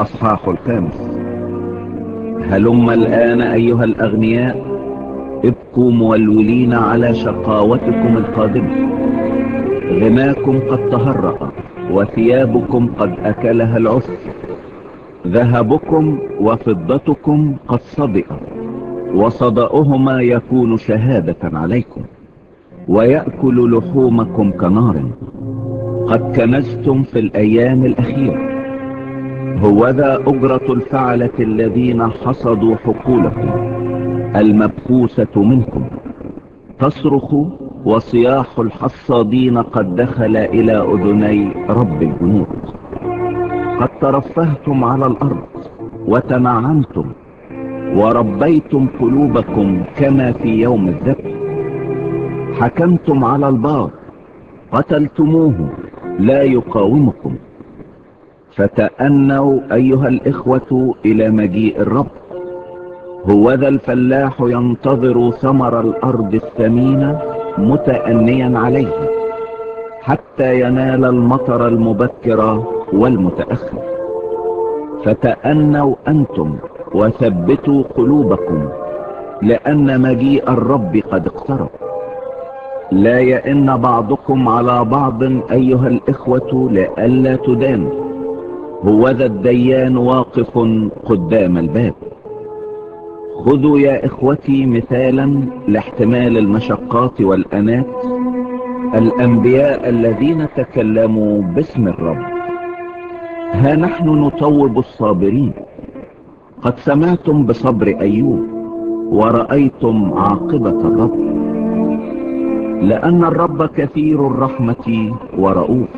الأصحاح 5. هلم الآن أيها الأغنياء، ابكوا مولولين على شقاوتكم القادمة. غناكم قد تهرأ وثيابكم قد أكلها العسر. ذهبكم وفضتكم قد صدئ، وصدأهما يكون شهادة عليكم، ويأكل لحومكم كنار. قد كنزتم في الأيام الأخيرة. هوذا أجرة الفعلة الذين حصدوا حقولكم المبخوسة منكم. تصرخ، وصياح الحصادين قد دخل إلى أذني رب الجنود. قد ترفهتم على الأرض وتنعمتم، وربيتم قلوبكم كما في يوم الذبح. حكمتم على البار، قتلتموه لا يقاومكم. فتأنوا أيها الإخوة إلى مجيء الرب. هوذا الفلاح ينتظر ثمر الأرض الثمينة متأنيا عليه، حتى ينال المطر المبكر والمتأخر. فتأنوا أنتم وثبتوا قلوبكم، لأن مجيء الرب قد اقترب. لا يئن بعضكم على بعض أيها الإخوة لئلا تدانوا. هوذا الديان واقف قدام الباب. خذوا يا إخوتي مثالا لاحتمال المشقات والأنات الأنبياء الذين تكلموا باسم الرب. ها نحن نطوب الصابرين. قد سمعتم بصبر أيوب، ورأيتم عاقبة الرب، لأن الرب كثير الرحمة ورؤوف.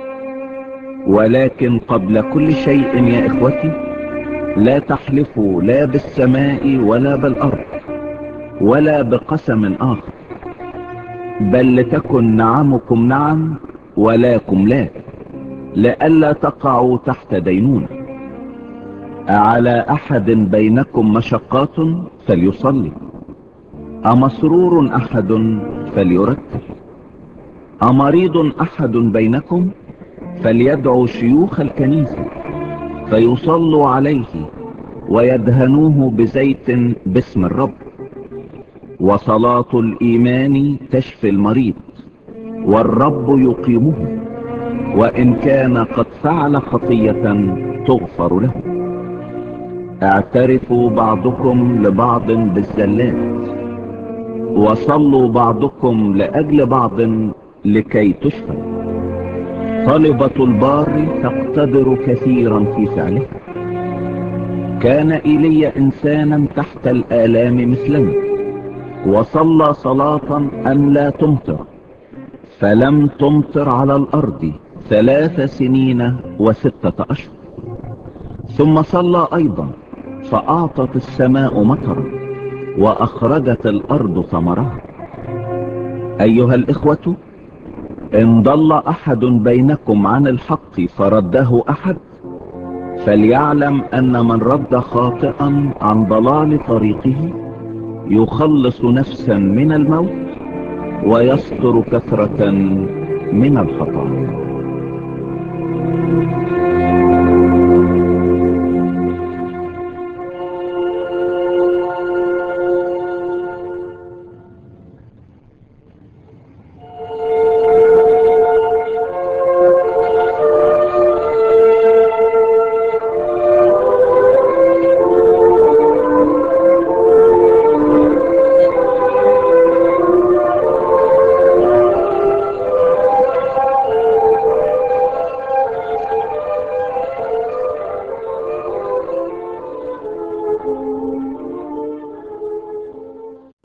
ولكن قبل كل شيء يا إخوتي، لا تحلفوا لا بالسماء ولا بالأرض ولا بقسم آخر، بل لتكن نعمكم نعم ولاكم لا، لئلا تقعوا تحت دينونة. أعلى أحد بينكم مشقات فليصلي. أمسرور أحد فليرتل. أمريض أحد بينكم فليدعو شيوخ الكنيسة فيصلوا عليه ويدهنوه بزيت باسم الرب. وصلاة الإيمان تشفي المريض، والرب يقيمه، وإن كان قد فعل خطية تغفر له. اعترفوا بعضكم لبعض بالزلات، وصلوا بعضكم لأجل بعض لكي تشفى. طلبة البار تقتدر كثيرا في فعله. كان إيليا إنسانا تحت الآلام مثلنا، وصلى صلاة أن لا تمطر، فلم تمطر على الأرض 3 سنين و6 أشهر. ثم صلى أيضا، فأعطت السماء مطرا، وأخرجت الأرض ثمرها. أيها الإخوة، إن ضل أحد بينكم عن الحق فرده أحد، فليعلم أن من رد خاطئا عن ضلال طريقه يخلص نفسا من الموت، ويستر كثرة من الخطايا.